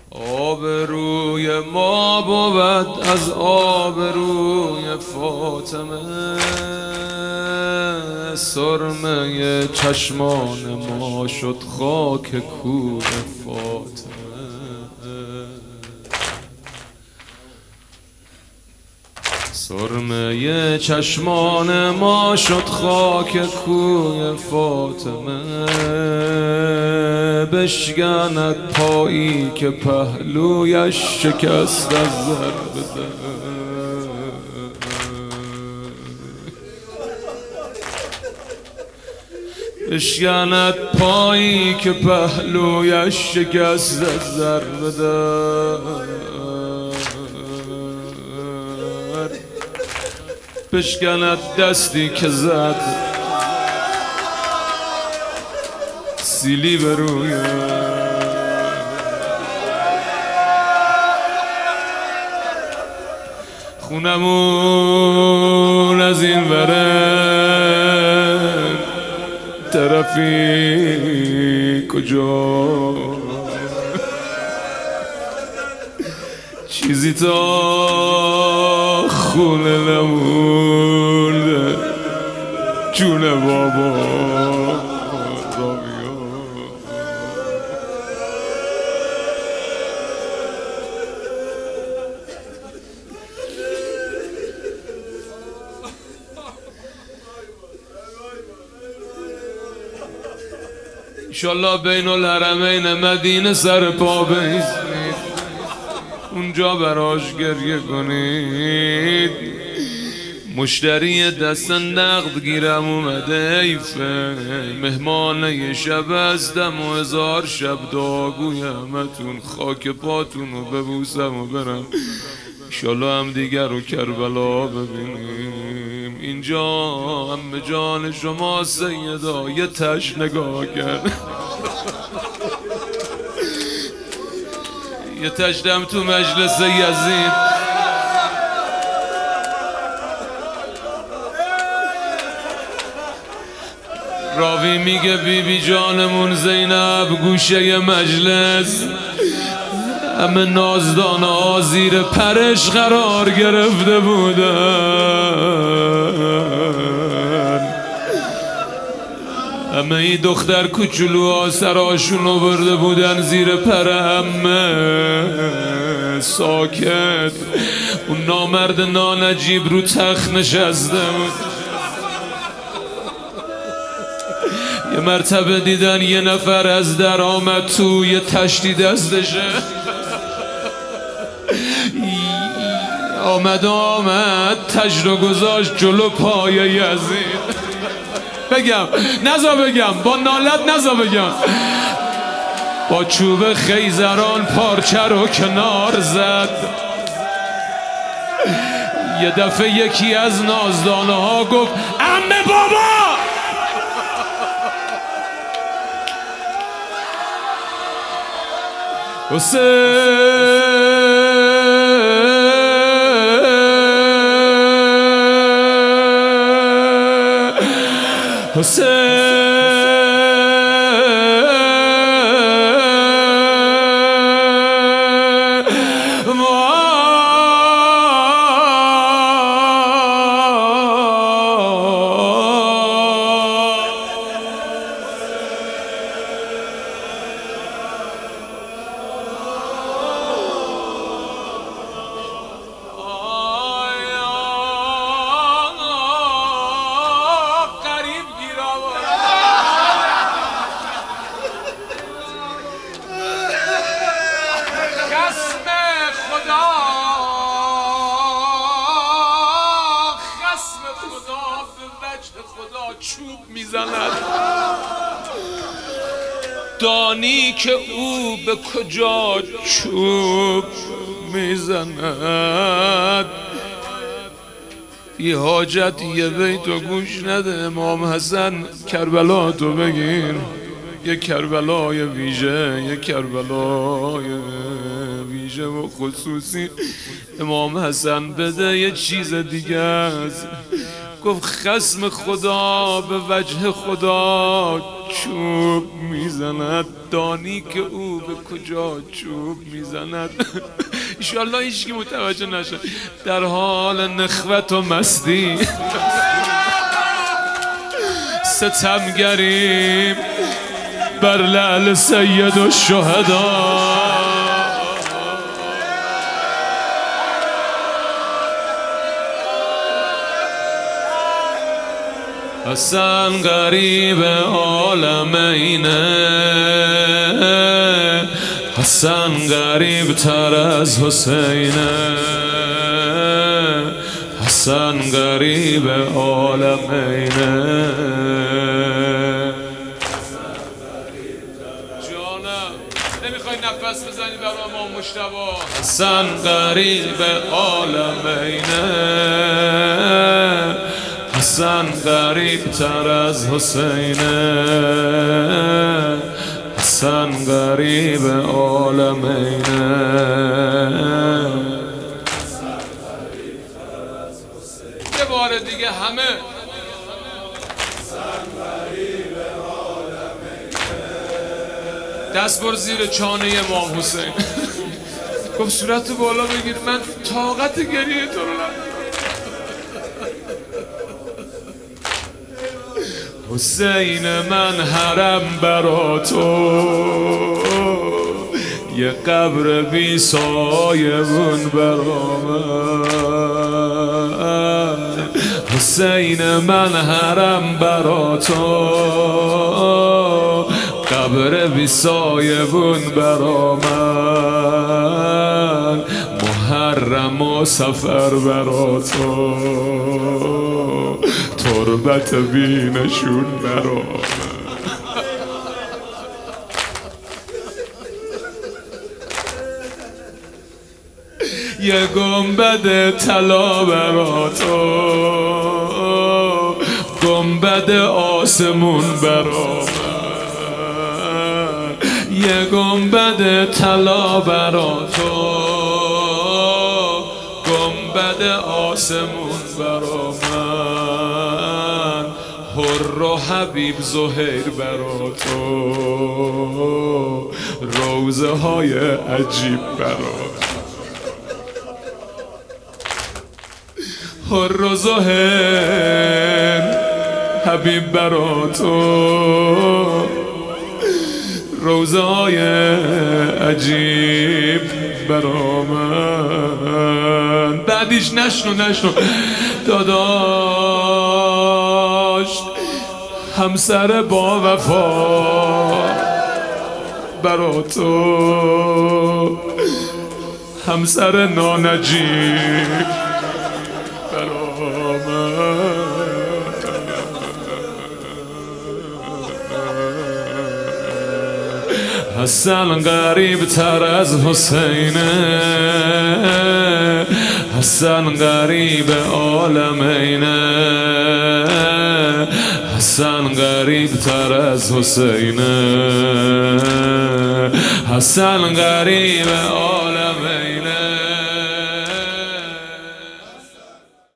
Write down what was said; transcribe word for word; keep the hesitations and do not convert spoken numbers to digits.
آبروی ما بود از آبروی فاطمه، سرمه چشمان ما شد خاک کوی فاطمه. سرمه چشمان ما شد خاک کوی فاطمه، بشکند پایی که پهلویش شکست از ضرب در. بشکند پایی که پهلویش شکست از ضرب در. بشکند دستی که زد سیلی به روی خونمون، از این وره طرفی کجا، چیزی تا خونه نمونده جون بابا رابیا. انشالله بین الحرمین مدینه سر پا بایستید، اونجا براش گریه کنید. مشتری دست نقد گیرم اومده ایفه، مهمان یه شب هستم و هزار شب دعاگوی همتون، خاک پاتون رو ببوسم و برم انشالله هم دیگر رو کربلا ببینیم. اینجا هم به جان شما سیدا یه تش نگاه کرد، یه تشدم تو مجلس یزید. راوی میگه بی بی جانمون زینب گوشه مجلس، همه نازدانه ها زیر پرش قرار گرفته بودن، همه ای دختر کوچولوها سراشونو برده بودن زیر پر همه. ساکت، اون نامرد نانجیب رو تخت نشسته بود. یه مرتبه دیدن یه نفر از در آمد تو، یه تشتی دستشه آمد آمد تش رو گذاشت جلو پای یزید. بگم نزا بگم با نالت نزا بگم، با چوب خیزران پارچه رو کنار زد. یه دفعه یکی از نازدانه ها گفت عمه بابا. حسین حسین چوب میزند، دانی که او به کجا چوب میزند. بی حاجت یه بیتو گوش نده، امام حسن کربلا تو بگیر، یه کربلای ویژه، یه کربلای ویژه و خصوصی امام حسن بده. یه چیز دیگه است، گفت خصم خدا به وجه خدا چوب میزند، دانی که او به کجا چوب میزند. ایشالله هیچکی متوجه نشه. در حال نخوت و مستی ستمگریم بر لعل سید و شهدا. حسن غریب عالمینه، حسن غریب تر از حسینه، حسن غریب عالمینه. جانم نمیخوای نفس بزنی برای ما مجتبی؟ حسن غریب عالمینه، حسن غریب تر از حسینه، حسن غریب عالمینه. یه بار دیگه همه دست بر زیر چانه امام حسین. گفت صورت بالا بگیر، من طاقت گریه تو رو ندارم. حسین من حرم برا تو، یه قبر بی سایبون برا من. حسین من حرم برا تو، قبر بی سایبون برا من. محرم و سفر برا تو، تربت بینشون برا من. یه گنبد طلا برا تو، گنبد آسمون برا من. یه گنبد طلا برا تو، گنبد آسمون برا من. حر و حبیب زهیر برا تو، روزه های عجیب برا. حر و زهیر حبیب برا تو، روزه های عجیب برا من. بعدیش نشنو نشنو داداش، همسر با وفا برا تو، همسر نانجیب برا من. حسن غریب تر از حسینه، حسن غریب عالمینه، حسن غریب تر از حسینه، حسن غریب عالمینه.